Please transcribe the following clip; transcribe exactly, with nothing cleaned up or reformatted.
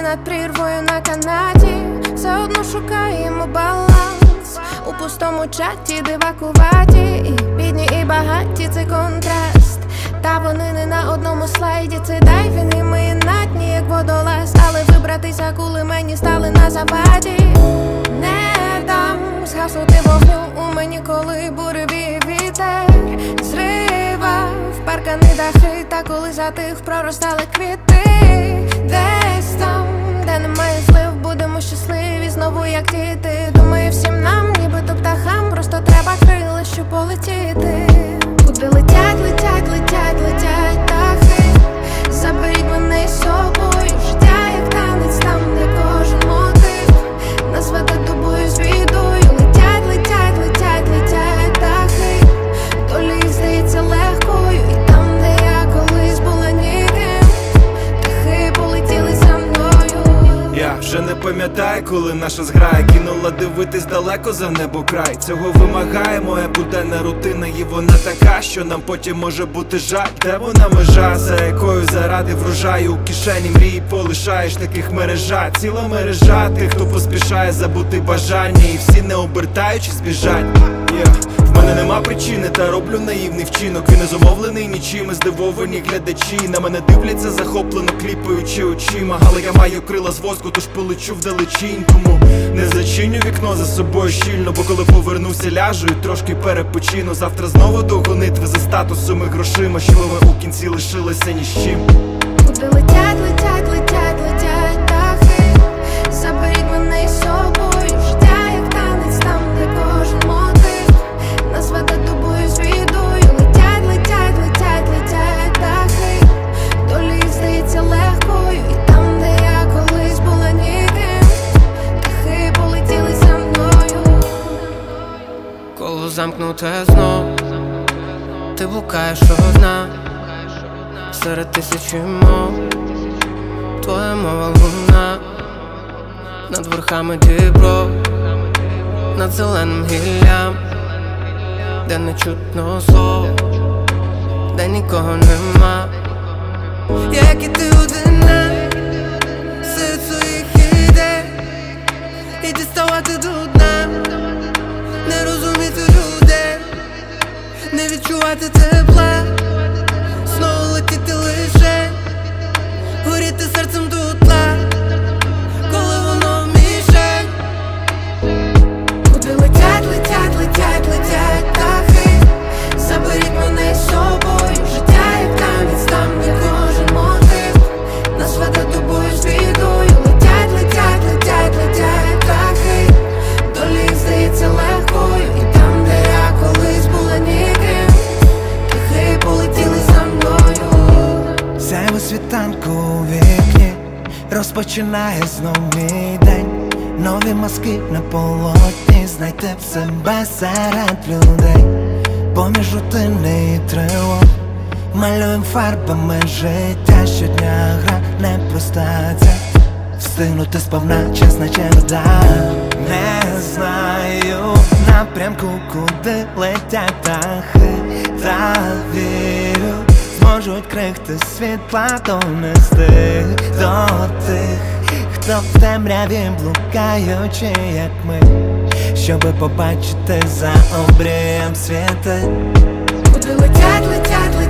над прірвою на канаті, все одно шукаємо баланс у пустому чаті, дивакуваті, і бідні, і багаті, це контраст. Та вони не на одному слайді, це дайвін, і ми на дні, як водолаз. Але вибратися кули мені стали на заваді. Не дам згаснути вогню у мені, коли буревіє вітер зривав паркани, дахи, та коли затих, проростали квіти. Десь там, де немає злив, будемо щасливі знову, як діти. Думаю, всім нам, нібито птахам, просто треба крила, щоб полетіти. Куди летять, летять, летять, летять птахи. Заберіть мене із собою. Життя як танець, там, де кожен мотив назвати тобою звідою. Летять, летять, летять, летять птахи. Долі їх здається легкою, і там, де я колись була ніким, птахи полетіли за мною. Я вже не пам'ятаю, коли наша зграя кинула дивитись далеко за небо край. Цього вимагає моя буденна рутина, і вона така, що нам потім може бути жаль. Де вона межа, за якою заради врожаю у кишені мрії полишаєш таких мережа. Ціла мережа тих, хто поспішає забути бажання, і всі не обертаючись біжать. yeah. В мене нема причини, та роблю наївний вчинок. Він не зумовлений нічим, і здивовані глядачі на мене дивляться захоплено, кліпаючи очима. Але я маю крила з воску, тож полечу вдалечінь. Тому не зачиню вікно за собою щільно, бо коли повернуся, ляжу і трошки перепочину. Завтра знову до гонитви за статусом і грошима, що ви у кінці лишилися ні з чим. Куди летять, летять, летять, летять птахи. Заберіть мене із собою. Життя як танець, там, де кожен мотив назвати тобою звідою. Летять, летять, летять, летять птахи. Долі їх здається легкою, і там, де я колись була ніким, птахи полетіли за мною. Коло замкнуте знов, ти блукаєш одна серед тисячі мов. Твоя мова луна над верхами Дібров, над зеленим гіллям, де не чутно слов, де нікого нема. Як і ти одина серед своїх ідей, і діставати до дна, не розуміти людей, не відчувати тепла, знову летіти лише, горіти серцем до тла, коли воно мішень. Куди летять, летять, летять, летять птахи. Заберіть мене із собою. Життя як танець, там, де кожен мотив назвати тобою звідою. Летять, летять, летять, летять птахи. Долі їх здається легкою, і там, де я колись була ніким, птахи полетіли за мною. Зайве світанку у вікні розпочинає знов мій день. Нові маски на полотні, знайти в себе серед людей. Поміж рутини і тривог малюєм фарбами життя. Щодня гра непроста, це встигнути сповна, чесна череда. Не знаю напрямку, куди летять птахи, та вірю, зможуть крихти світла донести до тих, хто в темряві блукаючи, як ми, щоби побачити за обрієм світи. Куди летять, летять, летять